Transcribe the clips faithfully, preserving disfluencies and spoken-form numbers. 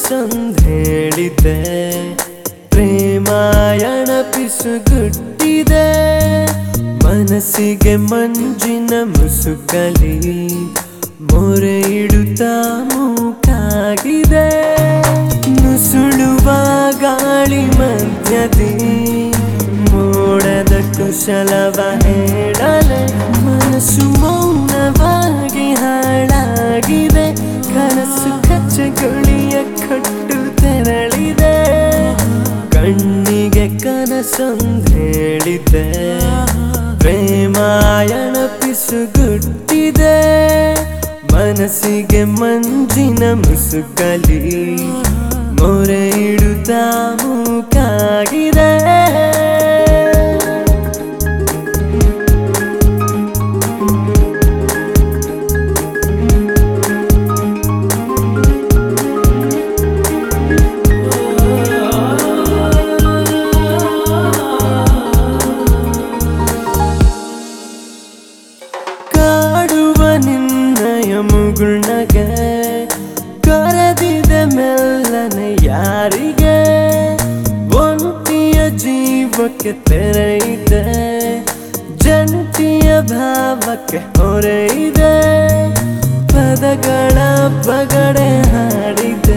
ಕನಸೊಂದೇಳಿದೆ ಪ್ರೇಮಾಯಣ ಪಿಸುಗುಟ್ಟಿದೆ ಮನಸ್ಸಿಗೆ ಮಂಜಿನ ಮುಸುಕಲಿ ಮೊರೆ ಇಡುತ್ತಾ ಮೂಕಾಗಿದೆ ನುಸುಳುವ ಗಾಳಿ ಮಧ್ಯದಿ ಮೋಡದ ಕುಶಲವ ಹೇಳಲೆ ಮನಸ್ಸು ಮೌನವಾಗಿ ಹಾಳಾಗಿದೆ ಕನಸು ಕಚ್ಚಗುಳಿಯ ಕಟ್ಟು ತೆರಳಿದೆ ಕಣ್ಣಿಗೆ ಕನಸೊಂದೇಳಿದೆ ಪ್ರೇಮಾಯಣ ಪಿಸುಗುಟ್ಟಿದೆ ಮನಸ್ಸಿಗೆ ಮಂಜಿನ ಮುಸುಕಲಿ ಮೊರೆ ಇಡುತ್ತಾ ಮೂಕಾಗಿದೆ ಮುಗುಳ್ನಗೆ ಕರೆದಿದೆ ಮೆಲ್ಲನೆ ಯಾರಿಗೆ ಒಂಟಿಯ ಜೀವಕ್ಕೆ ತೆರೆಯಿದೆ ಜಂಟಿಯ ಭಾವಕ್ಕೆ ಹೊರೆಯಿದೆ ಪದಗಳ ಪಗಡೆ ಹಾಡಿದೆ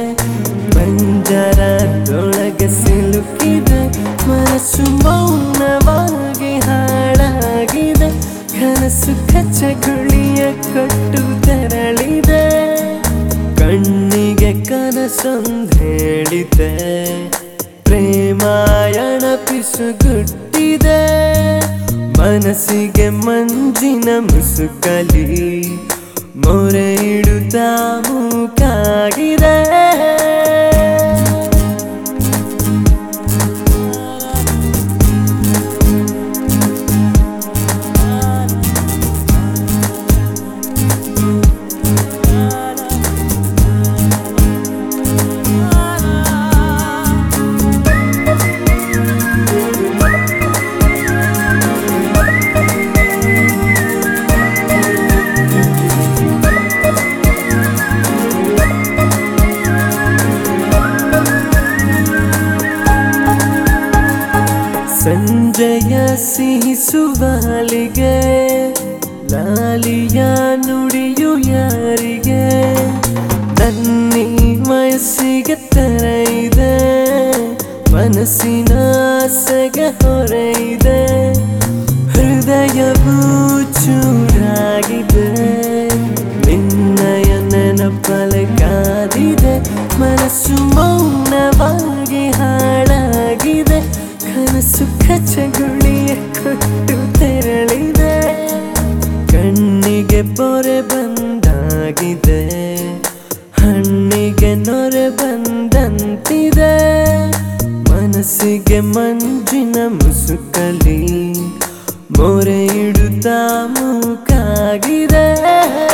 ಪಂಜರದೊಳಗೆ ಸಿಲುಕಿದೆ ಮನಸ್ಸು ಮೌನವಾಗಿ ಹಾಳಾಗಿದೆ ಕನಸು ಕಚ್ಚಗುಳಿಯ ಕಟ್ಟು ತೆರಳಿದೆ ಕಣ್ಣಿಗೆ ಕನಸೊಂದೇಳಿದೆ ಪ್ರೇಮಾಯಣ ಪಿಸುಗುಟ್ಟಿದೆ ಮನಸ್ಸಿಗೆ ಮಂಜಿನ ಮುಸುಕಲಿ ಮೊರೆ ಇಡುತ್ತಾ ಮೂಕಾಗಿದೆ ಸಂಜೆಯ ಸಿಹಿಸುವಾಲಿಗೆ ಲಾಲಿಯ ನುಡಿಯು ಯಾರಿಗೆ ನನ್ನಿ ವಯಸ್ಸಿಗೆ ತೆರೆಯಿದೆ ಮನಸ್ಸಿನ ಆಸೆಗೆ ಹೊರೆಯಿದೆ ಹೃದಯವು ಚೂರಾಗಿದೆ ನಿನ್ನಯ ನೆನಪಲೆ ಕಾದಿದೆ ಮನಸ್ಸು ಮೌನವಾಗಿ ಹಾಳಾಗಿದೆ ಕನಸು ಕಚ್ಚಗುಳಿಯ ಕೊಟ್ಟು ತೆರಳಿದೆ ಕಣ್ಣಿಗೆ ಪೊರೆ ಬಂದಾಗಿದೆ ಹಣ್ಣಿಗೆ ನೊರೆ ಬಂದಂತಿದೆ ಮನಸ್ಸಿಗೆ ಮಂಜಿನ ಮುಸುಕಲಿ ಮೊರೆ ಇಡುತ್ತಾ ಮೂಕಾಗಿದೆ